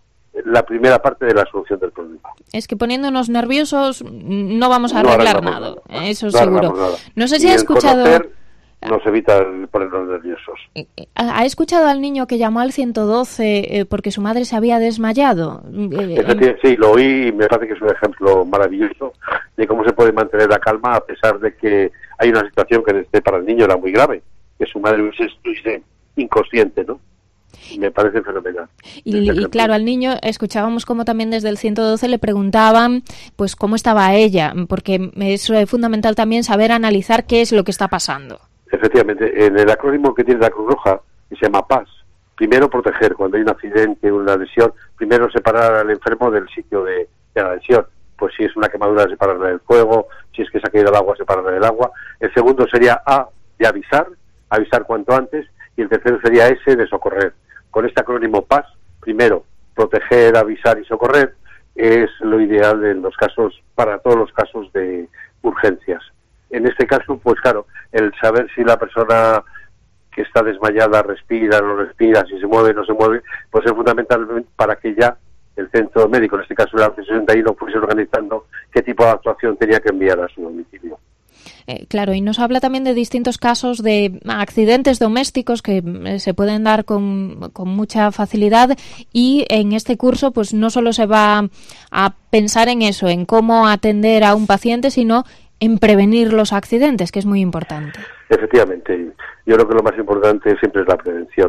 la primera parte de la solución del problema. Es que poniéndonos nerviosos no vamos a arreglar no nada, nada, eso no seguro. Nada. No sé si y ha escuchado... Conocer nos evita ponernos nerviosos. ¿Ha escuchado al niño que llamó al ciento doce eh, porque su madre se había desmayado? Eh, eh, sí, lo oí y me parece que es un ejemplo maravilloso de cómo se puede mantener la calma a pesar de que hay una situación que este, para el niño era muy grave, que su madre estuviese inconsciente, ¿no? Me parece fenomenal. Y, y claro, al niño escuchábamos como también desde el ciento doce le preguntaban pues cómo estaba ella, porque es fundamental también saber analizar qué es lo que está pasando. Efectivamente, en el acrónimo que tiene la Cruz Roja, que se llama PAS, primero proteger cuando hay un accidente, una lesión, primero separar al enfermo del sitio de, de la lesión. Pues si es una quemadura, separarla del fuego, si es que se ha caído al agua, separarla del agua. El segundo sería A, de avisar, avisar cuanto antes, y el tercero sería S, de socorrer. Con este acrónimo PAS, primero, proteger, avisar y socorrer, es lo ideal en los casos, para todos los casos de urgencias. En este caso, pues claro, el saber si la persona que está desmayada respira, no respira, si se mueve, no se mueve, pues es fundamental para que ya el centro médico, en este caso el sesenta y uno, fuese organizando qué tipo de actuación tenía que enviar a su domicilio. Eh, claro, y nos habla también de distintos casos de accidentes domésticos que eh, se pueden dar con, con mucha facilidad, y en este curso pues no solo se va a pensar en eso, en cómo atender a un paciente, sino en prevenir los accidentes, que es muy importante. Efectivamente, yo creo que lo más importante siempre es la prevención.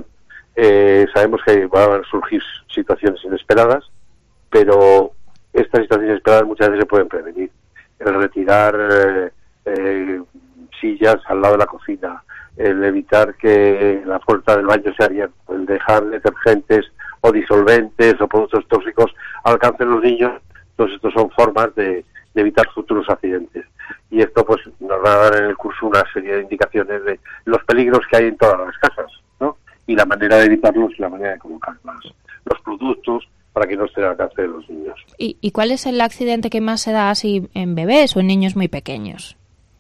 Eh, sabemos que van a surgir situaciones inesperadas, pero estas situaciones inesperadas muchas veces se pueden prevenir. El retirar eh, eh, sillas al lado de la cocina, el evitar que la puerta del baño se abierta, el dejar detergentes o disolventes o productos tóxicos al alcance de los niños, todos estos son formas de, de evitar futuros accidentes. Y esto pues nos va a dar en el curso una serie de indicaciones de los peligros que hay en todas las casas, ¿no? Y la manera de evitarlos y la manera de colocar más los productos para que no estén al alcance de los niños. ¿Y, ¿Y cuál es el accidente que más se da así en bebés o en niños muy pequeños?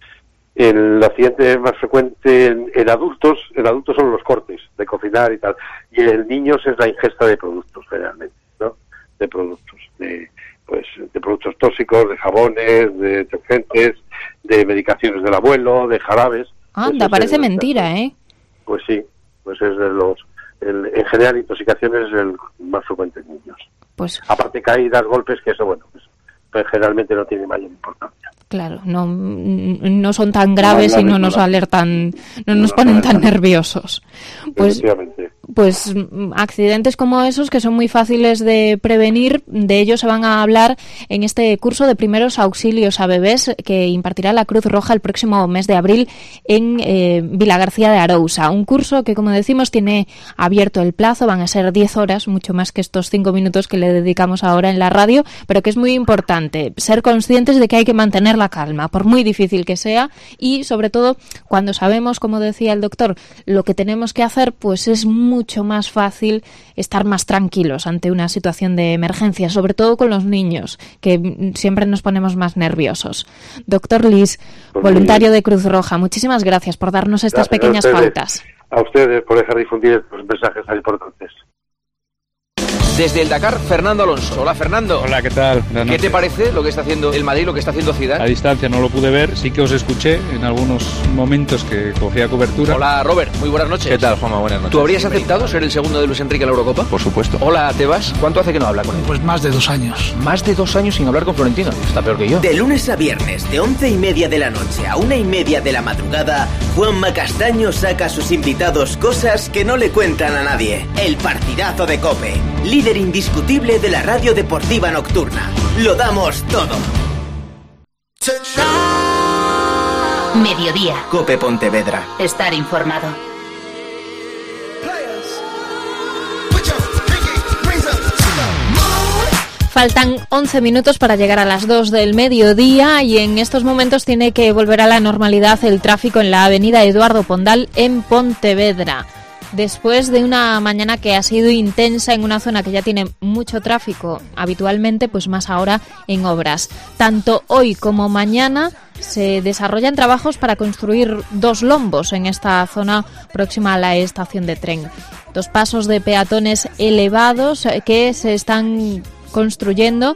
El accidente más frecuente en, en adultos, en adultos son los cortes de cocinar y tal, y en niños es la ingesta de productos generalmente, ¿no? De productos, de pues de productos tóxicos, de jabones, de detergentes, de medicaciones del abuelo, de jarabes. Anda, pues parece mentira, ¿eh? Pues sí, pues es de los, el, en general intoxicaciones es el más frecuente en niños. Pues aparte caídas, golpes, que eso bueno, pues, pues generalmente no tiene mayor importancia. Claro, no, no son tan graves no, y no nos alertan, no nos no, ponen tan nerviosos. Pues, pues accidentes como esos que son muy fáciles de prevenir, de ellos se van a hablar en este curso de primeros auxilios a bebés que impartirá la Cruz Roja el próximo mes de abril en eh, Vilagarcía de Arousa. Un curso que, como decimos, tiene abierto el plazo, van a ser diez horas, mucho más que estos cinco minutos que le dedicamos ahora en la radio, pero que es muy importante ser conscientes de que hay que mantener la calma, por muy difícil que sea, y sobre todo cuando sabemos, como decía el doctor, lo que tenemos que hacer, pues es mucho más fácil estar más tranquilos ante una situación de emergencia, sobre todo con los niños, que siempre nos ponemos más nerviosos. Doctor Lis, pues voluntario de Cruz Roja, muchísimas gracias por darnos estas gracias pequeñas a ustedes, pautas. A ustedes por dejar difundir estos mensajes tan importantes. Desde el Dakar, Fernando Alonso. Hola, Fernando. Hola, ¿qué tal? Buenas ¿Qué te parece lo que está haciendo el Madrid, lo que está haciendo Zidane? A distancia no lo pude ver, sí que os escuché en algunos momentos que cogía cobertura. Hola, Robert, muy buenas noches. ¿Qué tal, Juanma? Buenas noches. ¿Tú habrías aceptado ser el segundo de Luis Enrique en la Eurocopa? Por supuesto. Hola, Tebas. ¿Cuánto hace que no habla con él? Pues más de dos años. Más de dos años sin hablar con Florentino. Está peor que yo. De lunes a viernes, de once y media de la noche a una y media de la madrugada, Juanma Castaño saca a sus invitados cosas que no le cuentan a nadie. El partidazo de COPE, líder indiscutible de la radio deportiva nocturna. Lo damos todo. Mediodía. COPE Pontevedra. Estar informado. Faltan once minutos para llegar a las dos del mediodía y en estos momentos tiene que volver a la normalidad el tráfico en la avenida Eduardo Pondal en Pontevedra. Después de una mañana que ha sido intensa en una zona que ya tiene mucho tráfico habitualmente, pues más ahora en obras. Tanto hoy como mañana se desarrollan trabajos para construir dos lombos en esta zona próxima a la estación de tren. Dos pasos de peatones elevados que se están construyendo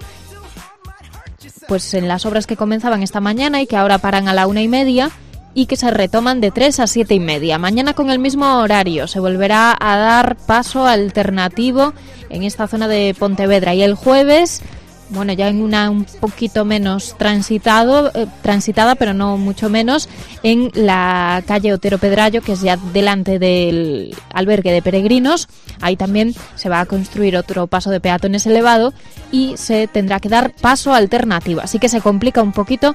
pues en las obras que comenzaban esta mañana y que ahora paran a la una y media y que se retoman de tres a siete y media. Mañana con el mismo horario se volverá a dar paso alternativo en esta zona de Pontevedra y el jueves, bueno, ya en una un poquito menos transitado, eh, transitada, pero no mucho menos, en la calle Otero Pedrayo, que es ya delante del albergue de peregrinos. Ahí también se va a construir otro paso de peatones elevado y se tendrá que dar paso alternativo. Así que se complica un poquito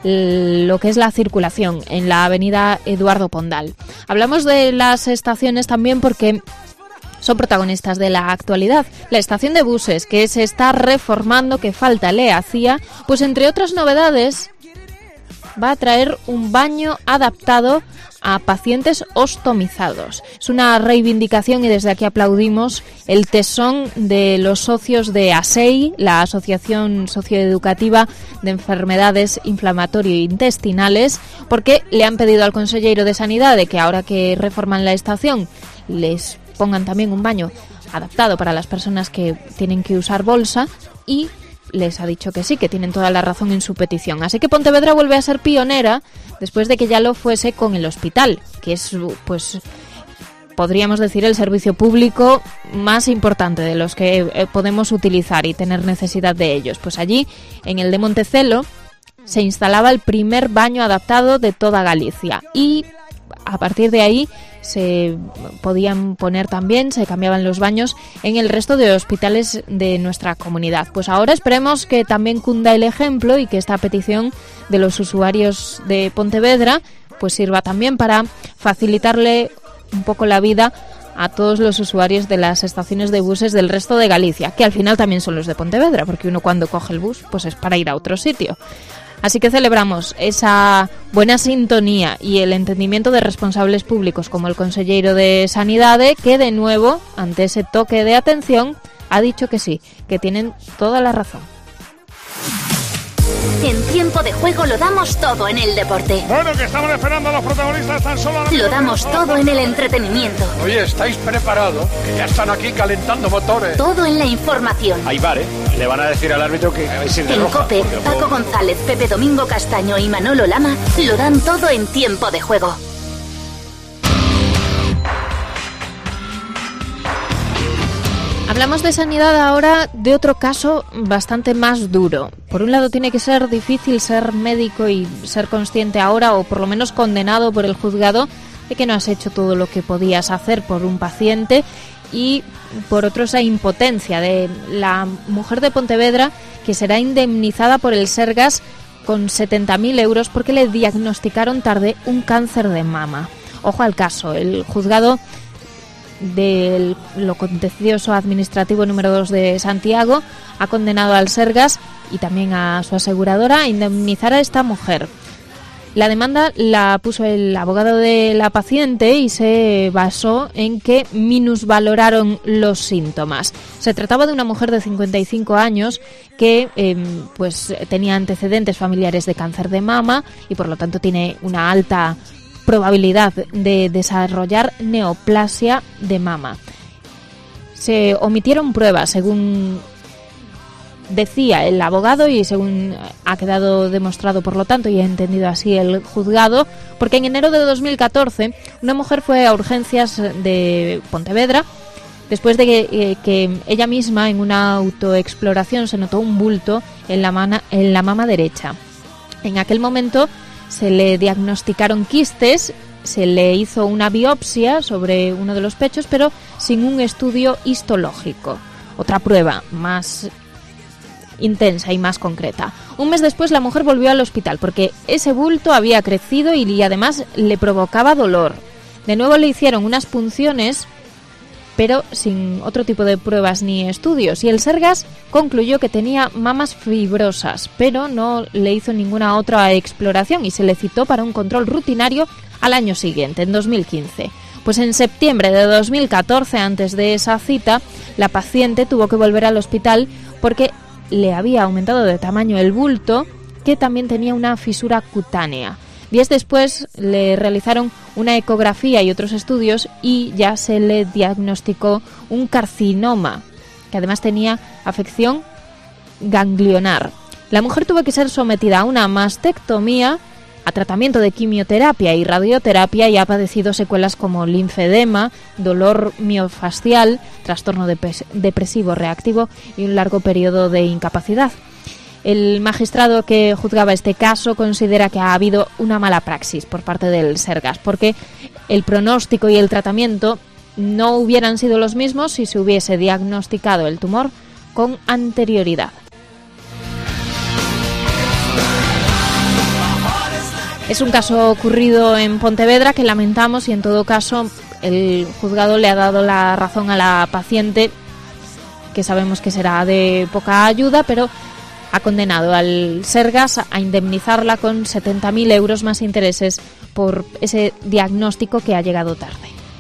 lo que es la circulación en la avenida Eduardo Pondal. Hablamos de las estaciones también porque son protagonistas de la actualidad. La estación de buses, que se está reformando, que falta le hacía, pues entre otras novedades va a traer un baño adaptado a pacientes ostomizados. Es una reivindicación y desde aquí aplaudimos el tesón de los socios de A S E I, la Asociación Socioeducativa de Enfermedades Inflamatorio-Intestinales, porque le han pedido al consejero de Sanidad de que ahora que reforman la estación les pongan también un baño adaptado para las personas que tienen que usar bolsa y les ha dicho que sí, que tienen toda la razón en su petición. Así que Pontevedra vuelve a ser pionera después de que ya lo fuese con el hospital, que es, pues, podríamos decir el servicio público más importante de los que eh, podemos utilizar y tener necesidad de ellos. Pues allí, en el de Montecelo, se instalaba el primer baño adaptado de toda Galicia y a partir de ahí se podían poner también, se cambiaban los baños en el resto de hospitales de nuestra comunidad. Pues ahora esperemos que también cunda el ejemplo y que esta petición de los usuarios de Pontevedra pues sirva también para facilitarle un poco la vida a todos los usuarios de las estaciones de buses del resto de Galicia, que al final también son los de Pontevedra, porque uno cuando coge el bus pues es para ir a otro sitio. Así que celebramos esa buena sintonía y el entendimiento de responsables públicos como el consejero de Sanidade, que de nuevo, ante ese toque de atención, ha dicho que sí, que tienen toda la razón. En Tiempo de Juego lo damos todo en el deporte. Bueno, que estamos esperando a los protagonistas tan solo. Lo damos todo en el entretenimiento. Oye, ¿estáis preparados? Que ya están aquí calentando motores. Todo en la información. Hay bar, ¿eh? Le van a decir al árbitro que es ir de en roja. COPE, Paco González, Pepe Domingo Castaño y Manolo Lama lo dan todo en Tiempo de Juego. Hablamos de sanidad ahora, de otro caso bastante más duro. Por un lado tiene que ser difícil ser médico y ser consciente ahora, o por lo menos condenado por el juzgado, de que no has hecho todo lo que podías hacer por un paciente, y por otro esa impotencia de la mujer de Pontevedra que será indemnizada por el Sergas con setenta mil euros porque le diagnosticaron tarde un cáncer de mama. Ojo al caso, el juzgado del lo contencioso administrativo número dos de Santiago ha condenado al Sergas y también a su aseguradora a indemnizar a esta mujer. La demanda la puso el abogado de la paciente y se basó en que minusvaloraron los síntomas. Se trataba de una mujer de cincuenta y cinco años que eh, pues tenía antecedentes familiares de cáncer de mama y por lo tanto tiene una alta probabilidad de desarrollar neoplasia de mama. Se omitieron pruebas, según decía el abogado y según ha quedado demostrado, por lo tanto, y ha entendido así el juzgado, porque en enero de dos mil catorce una mujer fue a urgencias de Pontevedra después de que, eh, que ella misma en una autoexploración se notó un bulto en la, mana, en la mama derecha. En aquel momento se le diagnosticaron quistes, se le hizo una biopsia sobre uno de los pechos, pero sin un estudio histológico. Otra prueba más intensa y más concreta. Un mes después la mujer volvió al hospital porque ese bulto había crecido y además le provocaba dolor. De nuevo le hicieron unas punciones, pero sin otro tipo de pruebas ni estudios, y el Sergas concluyó que tenía mamas fibrosas, pero no le hizo ninguna otra exploración y se le citó para un control rutinario al año siguiente, en dos mil quince. Pues en septiembre de dos mil catorce, antes de esa cita, la paciente tuvo que volver al hospital porque le había aumentado de tamaño el bulto, que también tenía una fisura cutánea. Días después le realizaron una ecografía y otros estudios y ya se le diagnosticó un carcinoma, que además tenía afección ganglionar. La mujer tuvo que ser sometida a una mastectomía, a tratamiento de quimioterapia y radioterapia, y ha padecido secuelas como linfedema, dolor miofascial, trastorno depresivo reactivo y un largo periodo de incapacidad. El magistrado que juzgaba este caso considera que ha habido una mala praxis por parte del Sergas, porque el pronóstico y el tratamiento no hubieran sido los mismos si se hubiese diagnosticado el tumor con anterioridad. Es un caso ocurrido en Pontevedra que lamentamos, y en todo caso el juzgado le ha dado la razón a la paciente, que sabemos que será de poca ayuda, pero ha condenado al Sergas a indemnizarla con setenta mil euros más intereses por ese diagnóstico que ha llegado tarde.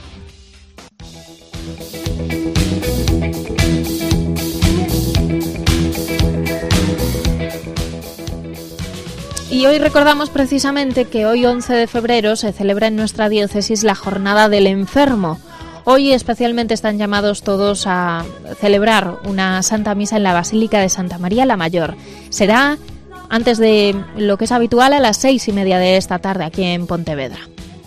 Y hoy recordamos precisamente que hoy, once de febrero, se celebra en nuestra diócesis la Jornada del Enfermo. Hoy especialmente están llamados todos a celebrar una Santa Misa en la Basílica de Santa María la Mayor. Será antes de lo que es habitual a las seis y media de esta tarde aquí en Pontevedra.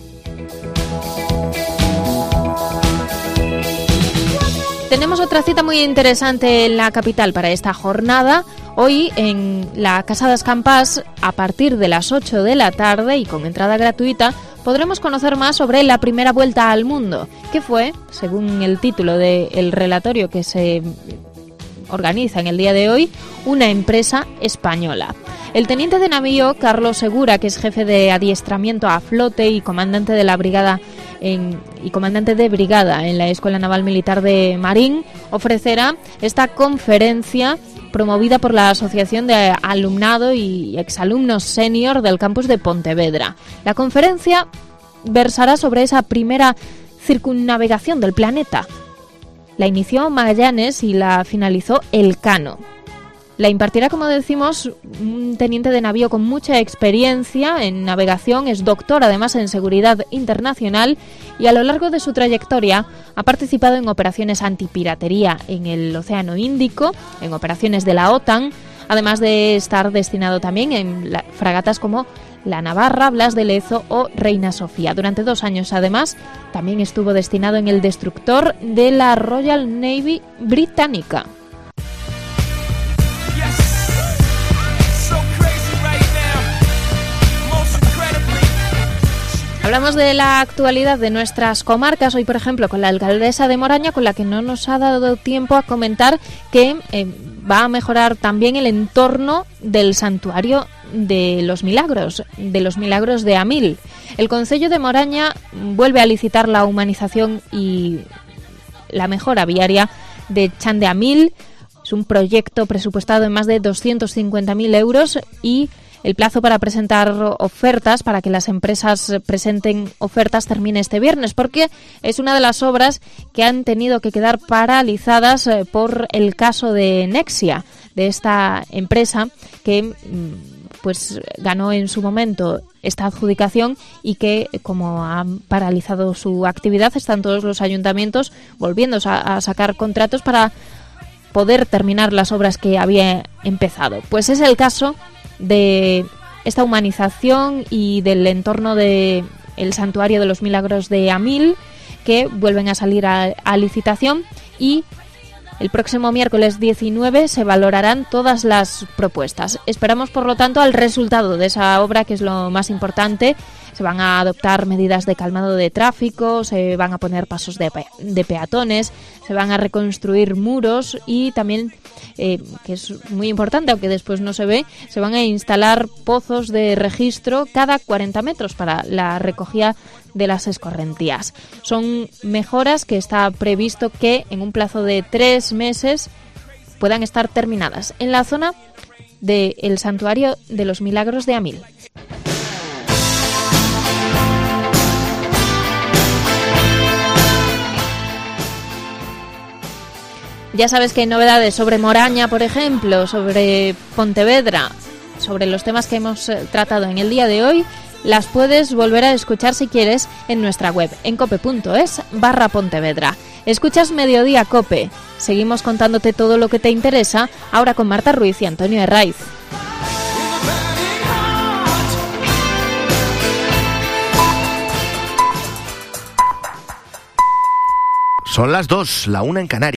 Tenemos otra cita muy interesante en la capital para esta jornada. Hoy en la Casa das Campás, a partir de las ocho de la tarde y con entrada gratuita, podremos conocer más sobre la primera vuelta al mundo, que fue, según el título del relatorio que se organiza en el día de hoy, una empresa española. El teniente de navío Carlos Segura, que es jefe de adiestramiento a flote y comandante de la brigada en, y comandante de brigada en la Escuela Naval Militar de Marín, ofrecerá esta conferencia promovida por la Asociación de Alumnado y Exalumnos Senior del campus de Pontevedra. La conferencia versará sobre esa primera circunnavegación del planeta. La inició Magallanes y la finalizó Elcano. La impartirá, como decimos, un teniente de navío con mucha experiencia en navegación, es doctor además en seguridad internacional y a lo largo de su trayectoria ha participado en operaciones antipiratería en el Océano Índico, en operaciones de la OTAN, además de estar destinado también en fragatas como la Navarra, Blas de Lezo o Reina Sofía. Durante dos años, además, también estuvo destinado en el destructor de la Royal Navy británica. Hablamos de la actualidad de nuestras comarcas, hoy por ejemplo con la alcaldesa de Moraña, con la que no nos ha dado tiempo a comentar que eh, va a mejorar también el entorno del santuario de los Milagros, de los Milagros de Amil. El Concello de Moraña vuelve a licitar la humanización y la mejora viaria de Chan de Amil. Es un proyecto presupuestado en más de doscientos cincuenta mil euros y el plazo para presentar ofertas, para que las empresas presenten ofertas, termina este viernes, porque es una de las obras que han tenido que quedar paralizadas por el caso de Nexia, de esta empresa que pues ganó en su momento esta adjudicación y que, como han paralizado su actividad, están todos los ayuntamientos volviendo a, a sacar contratos para poder terminar las obras que había empezado. Pues es el caso de esta humanización y del entorno de el santuario de los Milagros de Amil, que vuelven a salir a, a licitación, y el próximo miércoles diecinueve se valorarán todas las propuestas. Esperamos, por lo tanto, al resultado de esa obra, que es lo más importante. Se van a adoptar medidas de calmado de tráfico, se van a poner pasos de, pe- de peatones, se van a reconstruir muros y también, eh, que es muy importante, aunque después no se ve, se van a instalar pozos de registro cada cuarenta metros para la recogida de las escorrentías. Son mejoras que está previsto que en un plazo de tres meses puedan estar terminadas en la zona del santuario de los Milagros de Amil. Ya sabes que hay novedades sobre Moraña, por ejemplo, sobre Pontevedra, sobre los temas que hemos eh, tratado en el día de hoy. Las puedes volver a escuchar si quieres en nuestra web, en cope.es barra Pontevedra. Escuchas Mediodía Cope. Seguimos contándote todo lo que te interesa, ahora con Marta Ruiz y Antonio Herraiz. Son las dos, la una en Canarias.